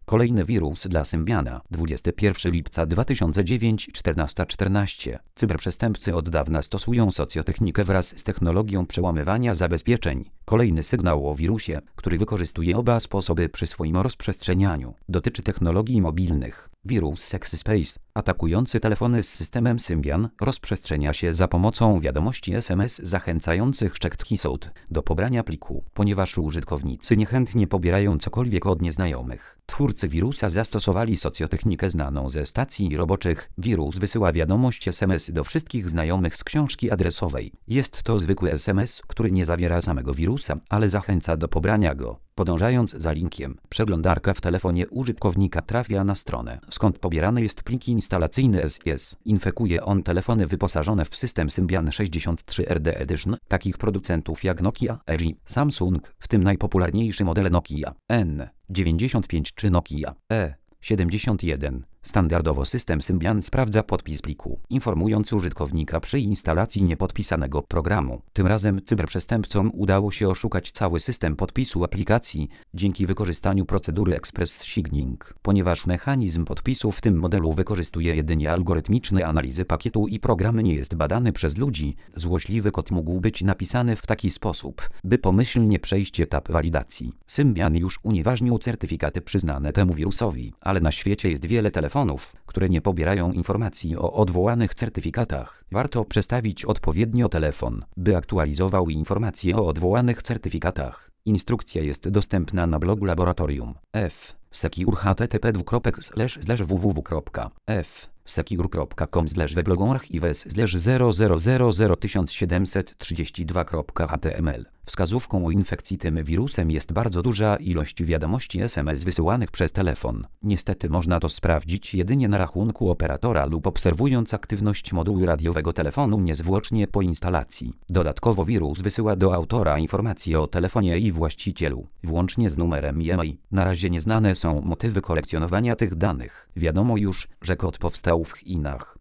Kolejny wirus dla Symbiana. 21 lipca 2009, 14:14. Cyberprzestępcy od dawna stosują socjotechnikę wraz z technologią przełamywania zabezpieczeń. Kolejny sygnał o wirusie, który wykorzystuje oba sposoby przy swoim rozprzestrzenianiu. Dotyczy technologii mobilnych. Wirus SexSpace, atakujący telefony z systemem Symbian, rozprzestrzenia się za pomocą wiadomości SMS zachęcających checked do pobrania pliku, ponieważ użytkownicy niechętnie pobierają cokolwiek od nieznajomych. Twórcy wirusa zastosowali socjotechnikę znaną ze stacji roboczych. Wirus wysyła wiadomość SMS do wszystkich znajomych z książki adresowej. Jest to zwykły SMS, który nie zawiera samego wirusa, ale zachęca do pobrania go. Podążając za linkiem, przeglądarka w telefonie użytkownika trafia na stronę, skąd pobierany jest plik instalacyjny SES. Infekuje on telefony wyposażone w system Symbian 63 RD Edition, takich producentów jak Nokia, LG, Samsung, w tym najpopularniejszy model Nokia N95 czy Nokia E71. Standardowo system Symbian sprawdza podpis pliku, informując użytkownika przy instalacji niepodpisanego programu. Tym razem cyberprzestępcom udało się oszukać cały system podpisu aplikacji dzięki wykorzystaniu procedury Express Signing. Ponieważ mechanizm podpisu w tym modelu wykorzystuje jedynie algorytmiczne analizy pakietu i program nie jest badany przez ludzi, złośliwy kod mógł być napisany w taki sposób, by pomyślnie przejść etap walidacji. Symbian już unieważnił certyfikaty przyznane temu wirusowi, ale na świecie jest wiele telefonów, które nie pobierają informacji o odwołanych certyfikatach. Warto przestawić odpowiednio telefon, by aktualizował informacje o odwołanych certyfikatach. Instrukcja jest dostępna na blogu laboratorium F-Secure http://www.f-secure.com/weblogorarchives/0001732.html. Wskazówką o infekcji tym wirusem jest bardzo duża ilość wiadomości SMS wysyłanych przez telefon. Niestety można to sprawdzić jedynie na rachunku operatora lub obserwując aktywność modułu radiowego telefonu niezwłocznie po instalacji. Dodatkowo wirus wysyła do autora informacje o telefonie i właścicielu, włącznie z numerem IMEI. Na razie nieznane są motywy kolekcjonowania tych danych. Wiadomo już, że kod powstał w Chinach.